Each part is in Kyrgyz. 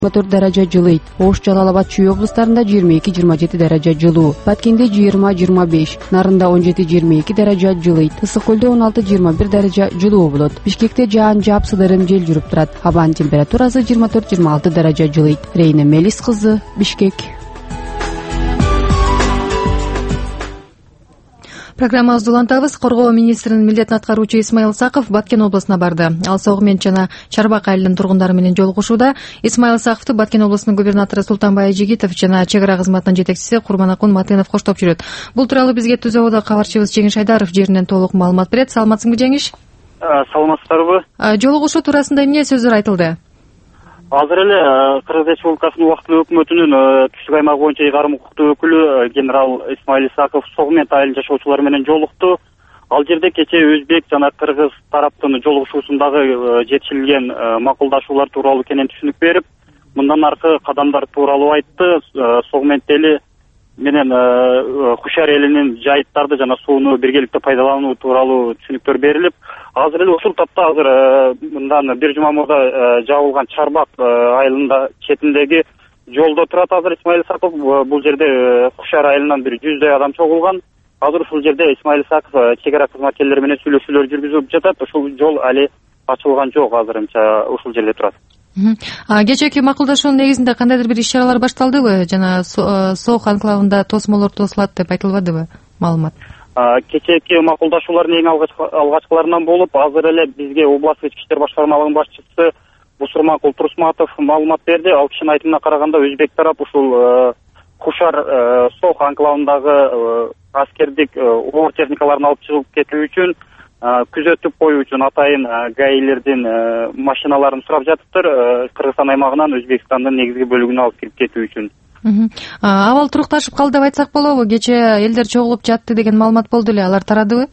даража жылыйт. Ош, Жалал Абад, Чүй облустарында 22-27 даража жылуу, Баткенде 20-25, Нарында 17-22 даража жылыйт, Ысык көлдө 16-21 даража жылуу болот. Бишкекте жаан жаап сыдырым жел жүрүп турат. Абанын температурасы 24-26 даража жылыйт. Рейна Мелис кызы, Бишкек. Программабызды улантабыз. Коргоо министринин милдетин аткаруучу Исмаил Исаков Баткен областына барды. Ал Согмент жана Чарбак айылынын тургундары менен жолугушууда. Исмаил Исаковду Баткен областынын губернатору Султанбай Жигитов жана чек ара кызматынын жетекчиси Курманакун Матынов коштоп жүрөт. Бул тууралуу бизге Түз Ободо кабарчыбыз Жеңиш Айдаров жеринен толук маалымат берет. Саламатсыңбы, Жеңиш? Саламатсыздарбы? Жолугушуу туурасында эмне сөздөр айтылды? Азыр эле Кыргыз Республикасынын убактылуу өкмөтүнүн түштүк аймак боюнча ыйгарым укуктуу өкүлү генерал Исмаил Исаков Согмент айылынын жашоочулары менен жолукту. Ал жерде кече өзбек жана кыргыз тараптын жолугушуусундагы жетишилген макулдашуулар тууралуу кенен түшүнүк берип, мындан аркы кадамдар тууралуу айтты. Согмент эли менен Кушар элинин жайыттарды жана сууну биргеликте пайдалануу тууралуу түшүнүктөр берилип, азыр эле ушул тапта мындан бир жума мурда жабылган Чарбак айылында четиндеги жолдо турат. Азыр Исмаил Исаков бул жерде Кушар айылынан бир 100дөй адам чогулган. Азыр ушул жерде Исмаил Исаков чек ара кызматкерлери менен сүйлөшүүлөр жүргүзүп жатат. Ушул жол али ачылган жок, азырынча ушул жерде турат. Кечээки макулдашуунун негизинде кандайдыр бир иш-чаралар башталдыбы? Жана Сох анклавында тосмолор тосулат деп айтылбадыбы маалымат? Кечээки макулдашуулардын эң алгачкыларынан болуп, азыр эле бизге областтык ички иштер башкармалыгынын башчысы Бусурманкул Турсматов маалымат берди. Ал кишинин айтымына караганда, өзбек тарап ушул Кушар Сох анклавындагы аскердик оор техникаларын алып чыгып кетүү үчүн күзөтүп коюу үчүн атайын гаилердин машиналарын сурап жатыптыр. Кыргызстан аймагынан Өзбекстандын негизги бөлүгүнө алып кирип кетүү үчүн. Абал турукташып калды деп айтсак болобу? Кече элдер чогулуп жатты деген маалымат болду эле, алар тарадыбы?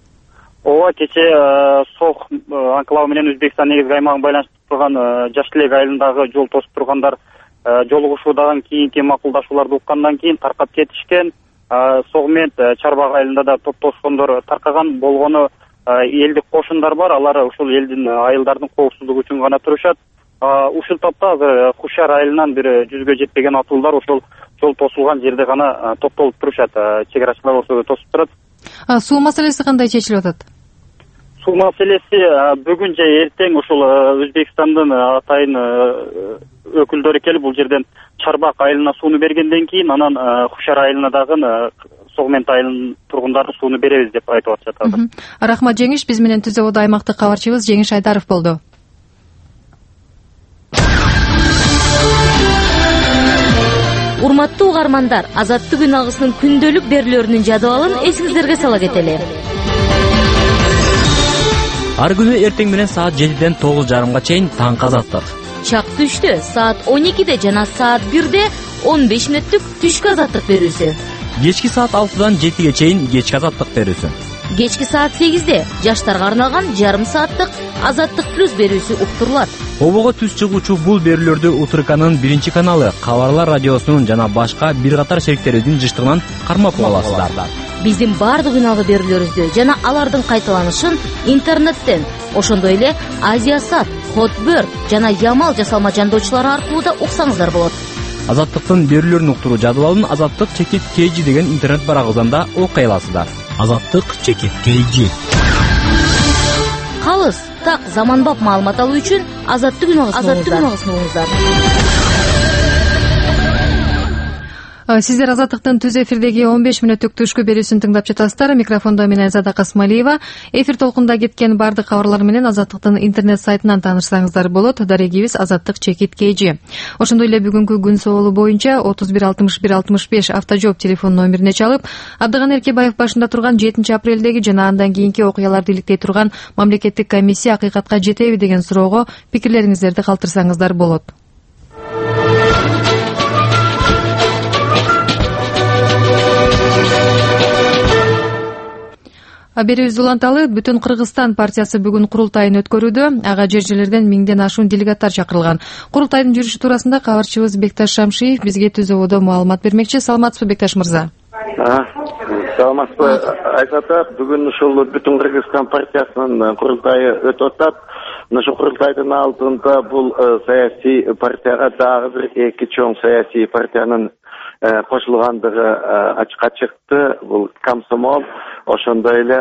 Ооба, кече Сох анклавы менен Өзбекстан негизги аймагын байланыштырып турган Жаштилек айылындагы жол тосуп тургандар жолугушуудан кийинки макулдашууларды уккандан кийин таркап кетишкен. Согмент Чарбак айылында да топтошкондор таркаган болгону элдик кошундар бар. Алар ушул элдин айылдардын коопсуздугу үчүн гана турушат. Ушул топто азыр Кушар айылынан бир 100гө жетпеген атуулдар ошол жол тосулган жерде гана топтолуп турушат. Чек арачылар ошол тосуп турат. Суу маселеси кандай чечилип атат? Суу маселеси бүгүн же эртең ушул Өзбекстандын атайын өкүлдөрү келип бул жерден Чарбак айылына сууну бергенден кийин анан Кушар айылына дагы Согмент айылынын тургундары сууну беребиз деп айтып атышат. Рахмат, Жеңиш. Биз менен Түз Ободо аймактык кабарчыбыз Жеңиш Айдаров болду. Урматтуу угармандар, Азаттык күн агысынын күндөлүк берүүлөрүнүн жадыбалын эсиңиздерге сала кетели. Ар күнү эртең менен саат 7ден 9:30 чейин таңкы Азаттык. Чак түштө саат 12де жана саат 1де 15 мүнөттүк түшкү Азаттык берүүсү. Кечки саат 6дан 7ге чейин кечки Азаттык берүүсү. Кечки саат 8де жаштарга арналган жарым сааттык Азаттык плюс берүүсү уктурулат. Обого түз чыгуучу бул берүүлөрдү УТРКнын 1 каналы, Кабарлар радиосунун жана башка бир катар шериктерибиздин жыштыгынан кармап аласыздар. Биздин бардык үналгы берүүлөрүбүздү жана алардын кайталанышын интернеттен, ошондой эле Азиясат, Хотбөр жана Ямал жасалма жандоочулары аркылуу да уксаңыздар болот. Азаттыктын берүүлөрүн уктуруу жадыбалын Азаттык чекит KG деген интернет барагыбыздан окуй аласыздар. Азаттык чекит KG. Калыс, так заманбап маалымат алуу үчүн Азаттык күн агысын угуңуздар. Сиздер Азаттыктын түз эфирдеги 15 мүнөттүк түшкү берүүсүн тыңдап жатасыздар. Микрофондо мен Азада Смалиева. Эфир толкунда кеткен бардык кабарлар менен Азаттыктын интернет сайтынан таанышсаңыздар болот. Дарегибиз Азаттык чекит KG. Ошондой эле бүгүнкү күн соолу боюнча 31 61 65 автожоп телефон номерине чалып, Абдыган Эркебаев башында турган 7 апрелдеги жана андан кийинки окуяларды иликтей турган мамлекеттик комиссия акыйкатка жетеби деген суроого пикирлериңиздерди калтырсаңыздар болот. Берүүбүздү уланталы. Бүтүн Кыргызстан партиясы бүгүн курултайын өткөрүүдө. Ага жер жерлерден 1000ден ашуун делегаттар чакырылган. Курултайдын жүрүшү туурасында кабарчыбыз Бекташ Шамшиев бизге Түз Ободо маалымат бермекчи. Саламатсызбы, Бекташ мырза? Саламатсызбы, Айсата. Бүгүн ушул Бүтүн Кыргызстан партиясынын курултайы өтүп атат. Ошол курултайдын алдында бул саясий партияга дагы бир 2 чоң саясий партиянын кошулгандыгы ачыкка чыкты. Бул Комсомол, ошондой эле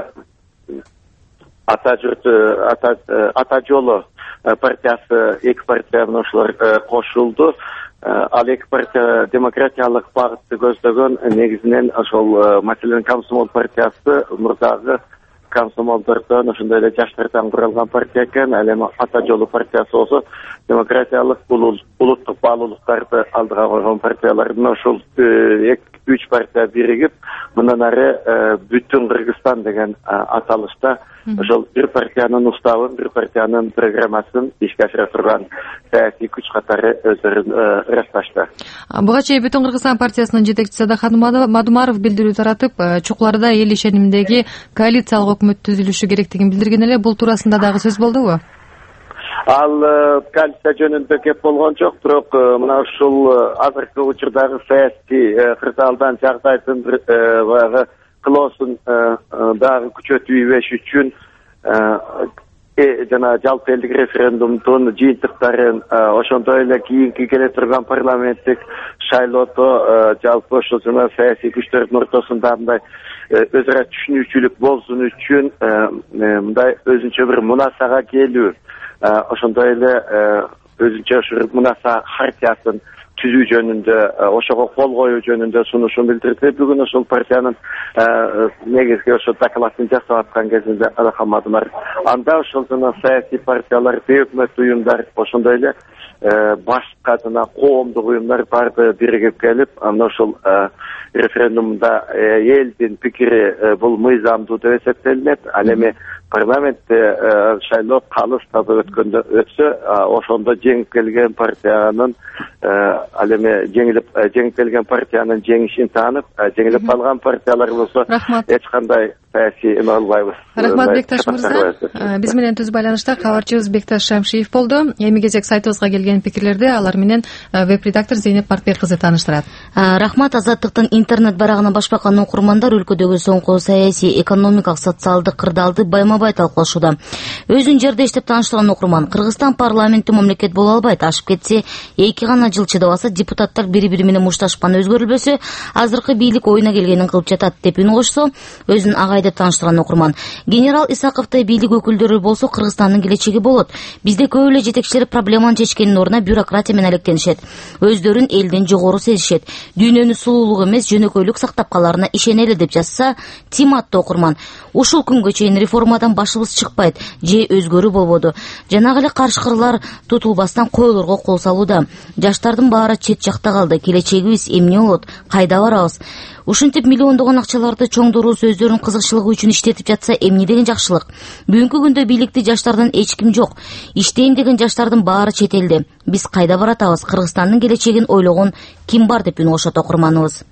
Ата жолу партиясы, 2 партиянын ошолор кошулду. Ал 2 партия демократиялык багытты көздөгөн, негизинен ошол маселен Комсомол партиясы мурдагы комсомолдордон ошондой эле жаштардан куралган партия экен. Ал эми Ата жолу партиясы болсо демократиялык улуттук баалуулуктарды алдыга койгон партиялардын ошол 2-3 партия биригип, мындан ары бүтүн Кыргызстан деген аталышта ошол бир партиянын уставын, бир партиянын программасын ишке ашыра турган саясий күч катары өздөрүн ырасташты. Буга чейин Бүтүн Кыргызстан партиясынын жетекчиси Садахат Мадумаров билдирүү таратып, чукуларда эл ишениминдеги коалициялык өкмөт түзүлүшү керектигин билдирген эле. Бул туурасында дагы сөз болдубу? Ал коалиция жөнүндө кеп болгон жок, бирок мына ушул азыркы учурдагы саясий кырдаалдан жагдайдын баягы кылоосун дагы күчөтүбөш үчүн жана жалпы элдик референдумдун жыйынтыктарын, ошондой эле кийинки келе турган парламенттик шайлоодо жалпы ошол жана саясий күчтөрдүн ортосунда мындай өз ара түшүнүүчүлүк болсун үчүн мындай өзүнчө бир мунасага келүү, ошондой эле өзүнчө ушул мунаса хартиясын түзүү жөнүндө, ошого кол коюу жөнүндө сунушун билдирди. Бүгүн ошол партиянын негизги ошол докладын жасап аткан кезинде Садахат Мадумаров анда ошол жана саясий партиялар, бейөкмөт уюмдар, ошондой эле башка жана коомдук уюмдар баары биригип келип, анда ошол референдумда элдин пикири бул мыйзамдуу деп эсептелинет. Ал эми парламентте шайлоо калыс таза өткөндө өтсө, ошондо жеңип келген партиянын ал эми жеңип келген партиянын жеңишин таанып, жеңилип калган партиялар болсо эч кандай саясий эме албайбыз. Рахмат Бекташ мырза. Биз менен түз байланышта кабарчыбыз Бекташ Шамшиев болду. Эми кезек сайтыбызга келген пикирлерди алар менен веб-редактор Зейнеп Мартбек кызы тааныштырат. Рахмат. Азаттыктын интернет барагына баш баккан окурмандар өлкөдөгү соңку саясий, экономикалык, социалдык кырдаалды байма-бай талкуулашууда. Өзүн жерде иштеп тааныштырган окурман: Кыргызстан парламенти мамлекет боло албайт, ашып кетсе 2 гана жыл чыдабаса, депутаттар бири-бири менен мушташпан өзгөрүлбөсө, азыркы бийлик оюна келгенин кылып жатат деп үн кошсо, өзүн агай деп тааныштырган окурман: генерал Исаковтой бийлик өкүлдөрү болсо Кыргызстандын келечеги болот. Бизде көп эле жетекчилер проблеманы чечкендин ордуна бюрократия менен алектенишет. Өздөрүн элден жогору сезишет. Дүйнөнү сулуулук эмес, жөнөкөйлүк сактап каларына ишенели деп жазса Тим аттуу окурман. Ушул күнгө чейин реформадан башыбыз чыкпайт, же өзгөрүү болбоду. Жанагы эле каршкырлар тутулбастан койлорго кол салууда. Жаштардын баары чет жакта калды. Келечегибиз эмне болот? Кайда барабыз? Ушинтип миллиондогон акчаларды чоңдуруу сөздөрүн кызыкчылыгы үчүн иштетип жатса эмне деген жакшылык? Бүгүнкү күндө бийликти жаштардан эч ким жок. Иштейм деген жаштардын баары чет элде. Биз кайда баратабыз? Кыргызстандын келечегин ойлогон ким бар деп үн кошот окурманыбыз.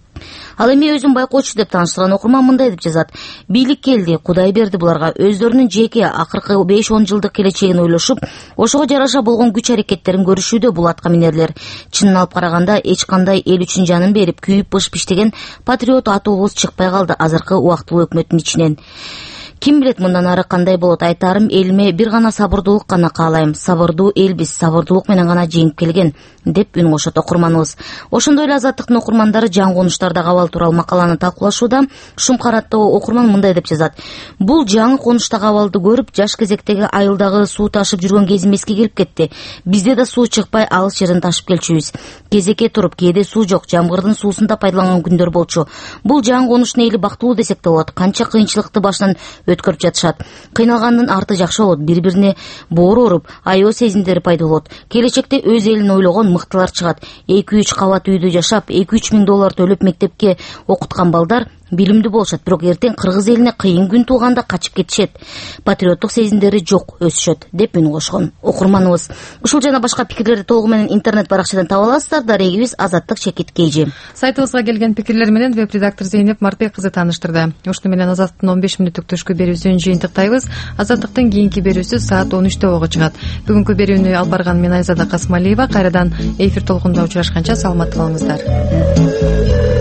Ал эми өзүн байкоочу деп тааныштырган окурман мындай деп жазат: бийлик келди, Кудай берди буларга. Өздөрүнүн жеке акыркы 5-10 жылдык келечегин ойлошуп, ошого жараша болгон күч аракеттерин көрүшүүдө бул атка минерлер. Чынын алып караганда эч кандай эл үчүн жанын берип, күйүп бышып иштеген патриот атуубуз чыкпай калды азыркы убактылуу өкмөттүн ичинен. Ким билет мындан ары кандай болот? Айтарым, элиме бир гана сабырдуулук гана каалайм. Сабырдуу элбиз, сабырдуулук менен гана жеңип келген деп үн кошот окурманыбыз. Ошондой эле Азаттыктын окурмандары жаңы конуштардагы абал тууралуу макаланы талкуулашууда. Шумкараттагы окурман мындай деп жазат: бул жаңы конуштагы абалды көрүп, жаш кезектеги айылдагы суу ташып жүргөн кезим эске келип кетти. Бизде да суу чыкпай алыс жерден ташып келчүбүз. Кезекке туруп, кээде суу жок, жамгырдын суусун да пайдаланган күндөр болчу. Бул жаңы конуштун эли бактылуу десек да болот. Канча кыйынчылыкты башынан өткөрүп жатышат. Кыйналгандын арты жакшы болот. Бири-бирине боору уруп, аябоо сезимдери пайда болот. Келечекте өз элин ойлогон мыктылар чыгат. 2-3 кабат үйдө жашап, 2-3 миң доллар төлөп мектепке окуткан балдар билимдүү болушат, бирок эртең кыргыз элине кыйын күн тууганда качып кетишет. Патриоттук сезимдери жок, өсүшөт деп үн кошкон окурманыбыз. Ушул жана башка пикирлерди толугу менен интернет баракчадан таба аласыздар. Дарегибиз Азаттык Чекит Кейжи. Сайтыбызга келген пикирлер менен веб-редактор Зейнеп Мартбек кызы тааныштырды. Ушуну менен Азаттыктын 15 мүнөттүк түшкү берүүсүн жыйынтыктайбыз. Азаттыктын кийинки берүүсү саат 13-тө ого чыгат. Бүгүнкү берүүнү алып барган мен Айзада Касмалиева. Кайрадан эфир толкунунда учурашканча саламатта болуңуздар.